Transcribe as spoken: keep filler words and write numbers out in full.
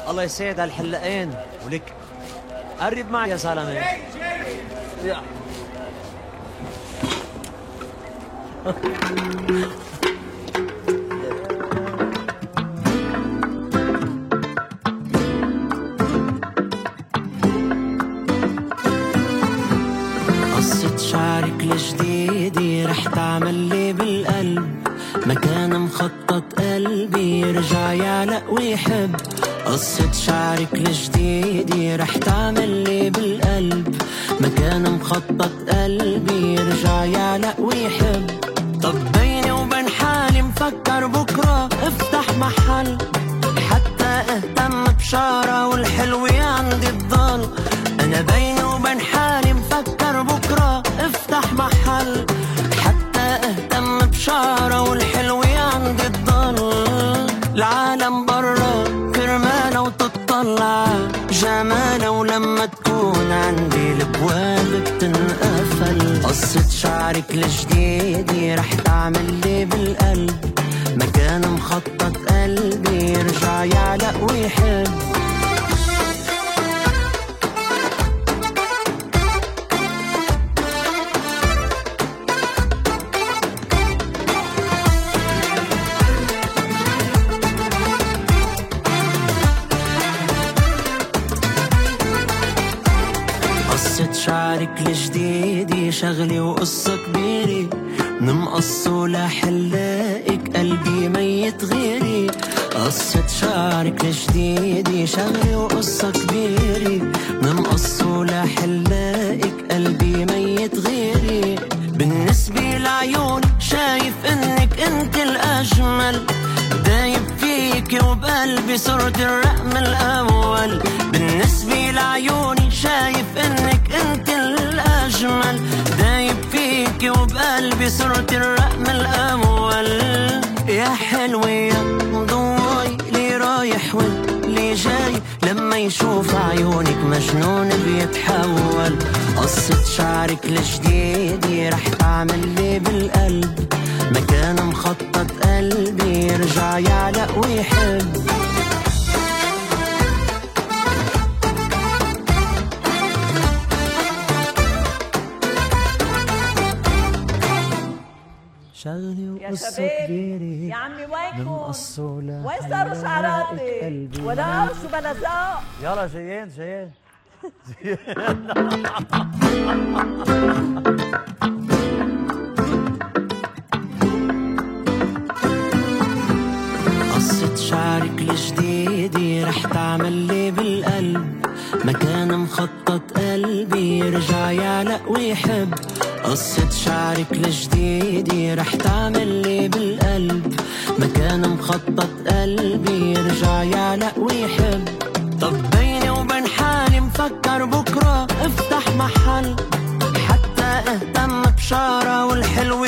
الله يسعد هالحلقين ولك. قرب معي يا زلمه. يا قصة شعرك الجديدة رح تعمل لي بالقلب مكان مخطط قلبي يرجع يعلق ويحب. قصة شعرك الجديدة رح تعمل لي بالقلب مكان مخطط قلبي يرجع يعلق ويحب. طب بيني وبين حالي مفكر بكرة افتح محل حتى اهتم بشعرة والحلوة عندي تضل. انا بيني وبين حالي مفكر بكرة افتح محل حتى اهتم بشعرة والحلوة عندي تضل. العالم برا كرمالة وتطلع جمالة ولما تكون عندي الابواب بتنقفل. قصة شعرك الجديدة رح تعمل لي بالقلب مكان مخطط قلبي يرجع يعلق ويحب. قصة شعرك الجديدة شغلي وقصة كبيرة من مقصه لحلاقك قلبي ميت غيري. قصة شعرك الجديدة شغلي وقصة كبيرة من مقصه لحلاقك قلبي ميت غيري. بالنسبة لعيوني شايف انك انت الاجمل دايب فيك وبقلبي صرت الرقم الاول. بالنسبة لعيوني شايف انك انت الاجمل دايب فيك وبقلبي صرت الرقم الاول. يا حلوة يا مضوي لي رايح واللي جاي لما يشوف عيونك مجنون بيتحول. قصة شعرك الجديدة رح تعمل لي بالقلب مكان مخطط قلبي يرجع يعلق ويحب. شغلي وقصة كبيرة يا عمي وينكم؟ وين وين صاروا شعراتي؟ ولا شو بلا ذوق؟ يلا جايين جايين قصة شعرك الجديدة رح تعمل لي بالقلب مكان مخطط قلبي يرجع يعلق ويحب. قصة شعرك الجديدة رح تعمل لي بالقلب مكان مخطط قلبي يرجع يعلق ويحب. طب بيني وبين حالي مفكر بكرة افتح محل حتى اهتم بشعرة والحلوة